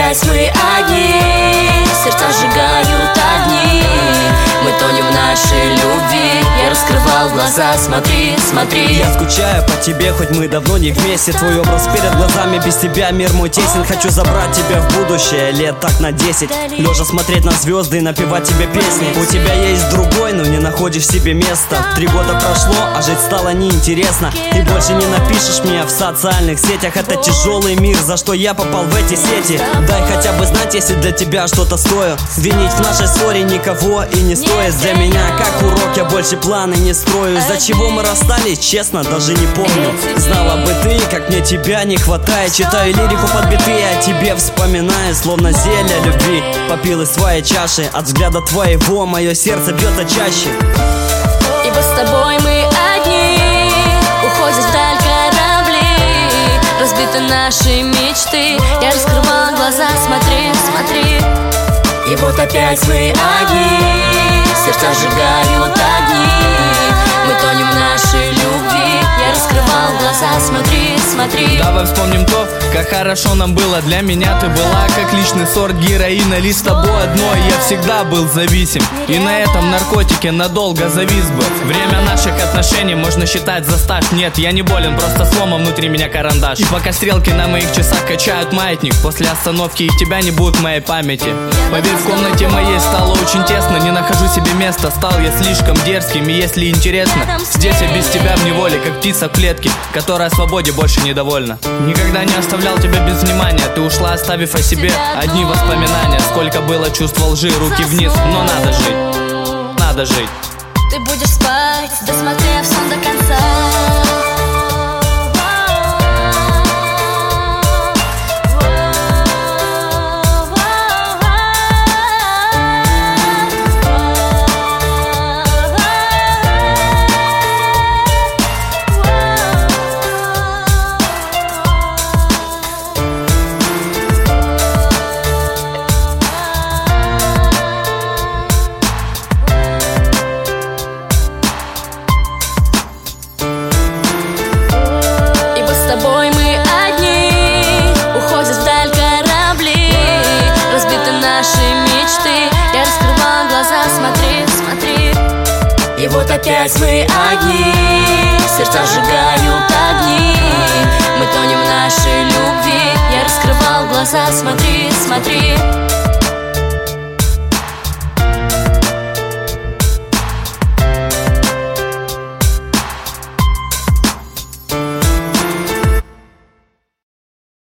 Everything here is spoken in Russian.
опять мы одни, сердца сжигают огни. Мы тонем в нашей любви, я раскрывал глаза, смотри, смотри. Я скучаю по тебе, хоть мы давно не вместе. Твой образ перед глазами, без тебя мир мой тесен. Хочу забрать тебя в будущее, лет так на 10. Лежа смотреть на звезды и напевать тебе песни. У тебя есть другой, но не находишь себе места. 3 года прошло, а жить стало неинтересно. Ты больше не напишешь мне в социальных сетях. Это тяжелый мир, за что я попал в эти сети. Дай хотя бы знать, если для тебя что-то стою. Винить в нашей ссоре никого и не стоит. Для меня как урок, я больше планы не строю. Из-за чего мы расстались, честно, даже не помню. Знала бы ты, как мне тебя не хватает. Читаю лирику под биты, о тебе вспоминаю. Словно зелье любви попил из своей чаши. От взгляда твоего мое сердце бьется чаще. Ибо с тобой мы одни, уходят вдаль корабли, разбиты наши мечты. Я раскрывал глаза, смотри, смотри. И вот опять мы одни, сердца сжигают огни. Мы тонем в нашей любви, я раскрывал глаза, смотри, смотри. Давай вспомним то, как хорошо нам было. Для меня ты была как личный сорт героина. Лишь с тобой одной я всегда был зависим, и на этом наркотике надолго завис бы. Время наших отношений можно считать за стаж. Нет, я не болен, просто сломан внутри меня карандаш. И пока стрелки на моих часах качают маятник, после остановки и тебя не будет в моей памяти. Поверь, в комнате моей стало очень тесно. Не нахожу себе места, стал я слишком дерзким. И если интересно, здесь я без тебя в неволе, как птица в клетке, которая о свободе больше недовольна. Никогда не оставлял тебя без внимания. Ты ушла, оставив о себе одни воспоминания. Сколько было чувств во лжи, руки вниз, но надо жить, надо жить. Ты будешь спать, досмотрев сон до конца. С тобой мы одни, уходят вдаль корабли, разбиты наши мечты. Я раскрывал глаза, смотри, смотри. И вот опять мы одни, сердца сжигают огни. Мы тонем в нашей любви, я раскрывал глаза, смотри, смотри.